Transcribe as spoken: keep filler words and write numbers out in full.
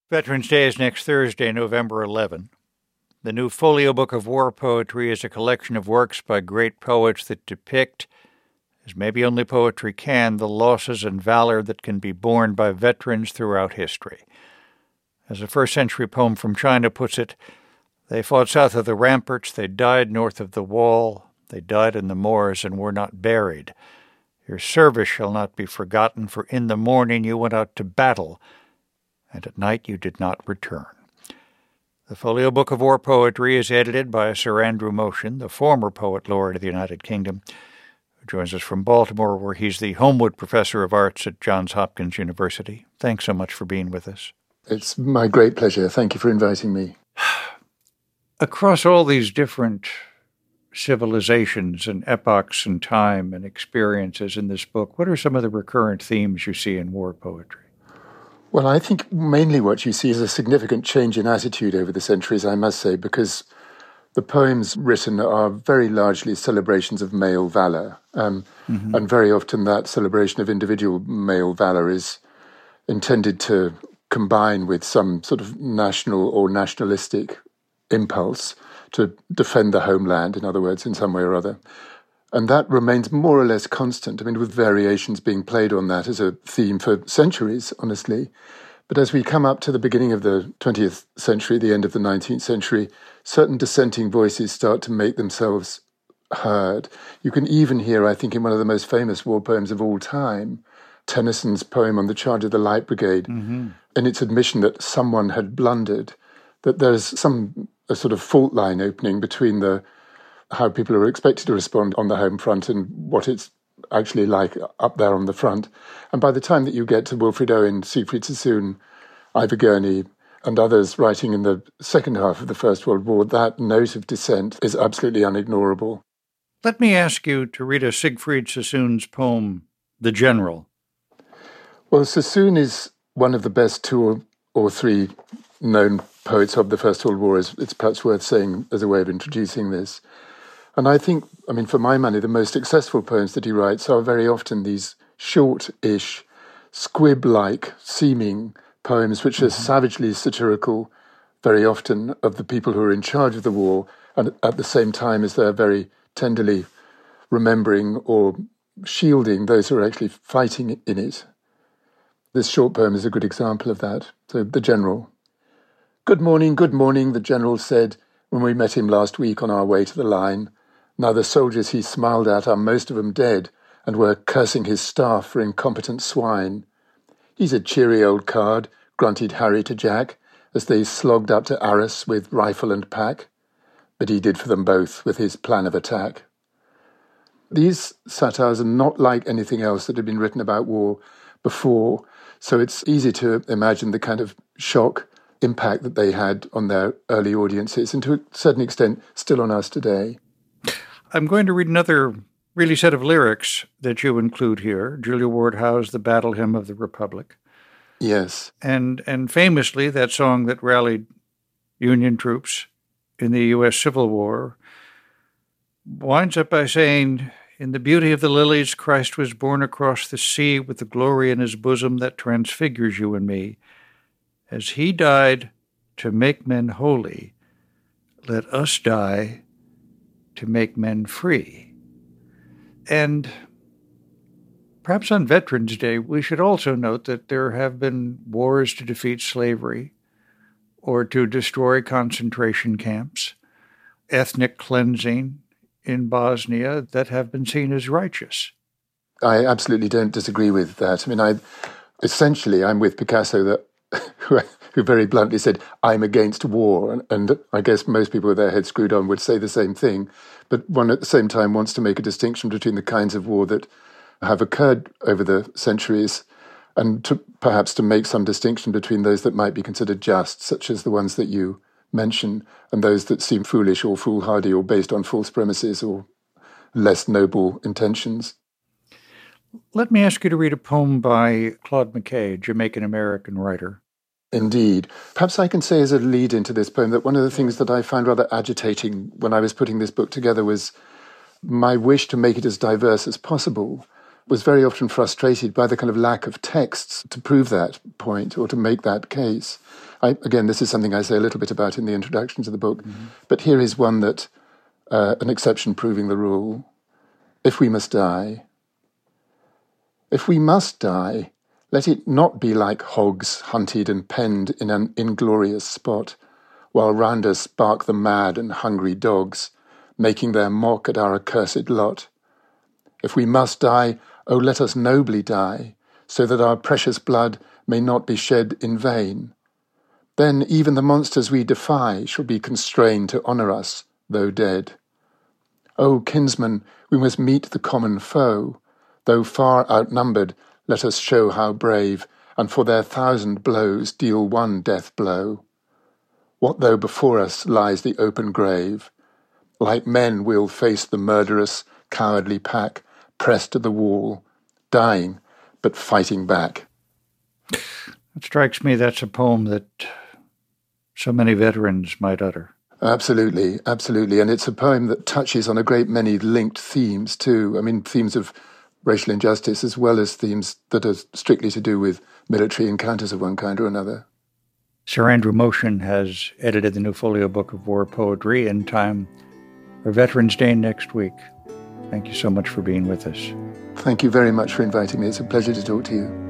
Veterans Day is next Thursday, November eleventh. The new Folio Book of War Poetry is a collection of works by great poets that depict, as maybe only poetry can, the losses and valor that can be borne by veterans throughout history. As a first-century poem from China puts it, they fought south of the ramparts, they died north of the wall, they died in the moors and were not buried. Your service shall not be forgotten, for in the morning you went out to battle, and at night you did not return. The Folio Book of War Poetry is edited by Sir Andrew Motion, the former Poet Laureate of the United Kingdom, who joins us from Baltimore, where he's the Homewood Professor of Arts at Johns Hopkins University. Thanks so much for being with us. It's my great pleasure. Thank you for inviting me. Across all these different civilizations and epochs and time and experiences in this book, what are some of the recurrent themes you see in war poetry? Well, I think mainly what you see is a significant change in attitude over the centuries, I must say, because the poems written are very largely celebrations of male valor. Um, mm-hmm. And very often that celebration of individual male valor is intended to combine with some sort of national or nationalistic impulse to defend the homeland, in other words, in some way or other. And that remains more or less constant, I mean, with variations being played on that as a theme for centuries, honestly. But as we come up to the beginning of the twentieth century, the end of the nineteenth century, certain dissenting voices start to make themselves heard. You can even hear, I think, in one of the most famous war poems of all time, Tennyson's poem on the charge of the Light Brigade, mm-hmm. in its admission that someone had blundered, that there's some a sort of fault line opening between the how people are expected to respond on the home front and what it's actually like up there on the front. And by the time that you get to Wilfred Owen, Siegfried Sassoon, Ivor Gurney, and others writing in the second half of the First World War, that note of dissent is absolutely unignorable. Let me ask you to read a Siegfried Sassoon's poem, The General. Well, Sassoon is one of the best two or, or three known poets of the First World War, is it's perhaps worth saying as a way of introducing this. And I think, I mean, for my money, the most successful poems that he writes are very often these short-ish, squib-like seeming poems which are savagely satirical, very often, of the people who are in charge of the war, and at the same time as they're very tenderly remembering or shielding those who are actually fighting in it. This short poem is a good example of that. So, The General. "Good morning, good morning," the General said, when we met him last week on our way to the line. Now the soldiers he smiled at are most of them dead, and were cursing his staff for incompetent swine. "He's a cheery old card," grunted Harry to Jack, as they slogged up to Arras with rifle and pack. But he did for them both with his plan of attack. These satires are not like anything else that had been written about war before, so it's easy to imagine the kind of shock impact that they had on their early audiences, and to a certain extent still on us today. I'm going to read another really set of lyrics that you include here, Julia Ward Howe's The Battle Hymn of the Republic. Yes. And and famously, that song that rallied Union troops in the U S Civil War winds up by saying, "In the beauty of the lilies, Christ was born across the sea with the glory in his bosom that transfigures you and me. As he died to make men holy, let us die to make men free." And perhaps on Veterans Day, we should also note that there have been wars to defeat slavery or to destroy concentration camps, ethnic cleansing in Bosnia that have been seen as righteous. I absolutely don't disagree with that. I mean, I essentially, I'm with Picasso, that who, who very bluntly said, "I'm against war." And, and I guess most people with their heads screwed on would say the same thing. But one at the same time wants to make a distinction between the kinds of war that have occurred over the centuries, and to, perhaps to make some distinction between those that might be considered just, such as the ones that you mention, and those that seem foolish or foolhardy or based on false premises or less noble intentions. Let me ask you to read a poem by Claude McKay, a Jamaican-American writer. Indeed. Perhaps I can say as a lead into this poem that one of the things that I found rather agitating when I was putting this book together was my wish to make it as diverse as possible was very often frustrated by the kind of lack of texts to prove that point or to make that case. I, again, this is something I say a little bit about in the introduction to the book, mm-hmm. but here is one that, uh, an exception proving the rule. If we must die, if we must die, let it not be like hogs hunted and penned in an inglorious spot, while round us bark the mad and hungry dogs, making their mock at our accursed lot. If we must die, oh, let us nobly die, so that our precious blood may not be shed in vain. Then even the monsters we defy shall be constrained to honour us, though dead. O kinsman, we must meet the common foe. Though far outnumbered, let us show how brave, and for their thousand blows deal one death blow. What though before us lies the open grave? Like men we'll face the murderous, cowardly pack, pressed to the wall, dying, but fighting back. It strikes me that's a poem that so many veterans might utter. Absolutely, absolutely. And it's a poem that touches on a great many linked themes too. I mean, themes of racial injustice as well as themes that are strictly to do with military encounters of one kind or another. Sir Andrew Motion has edited the new Folio Book of War Poetry in time for Veterans Day next week. Thank you so much for being with us. Thank you very much for inviting me. It's a pleasure to talk to you.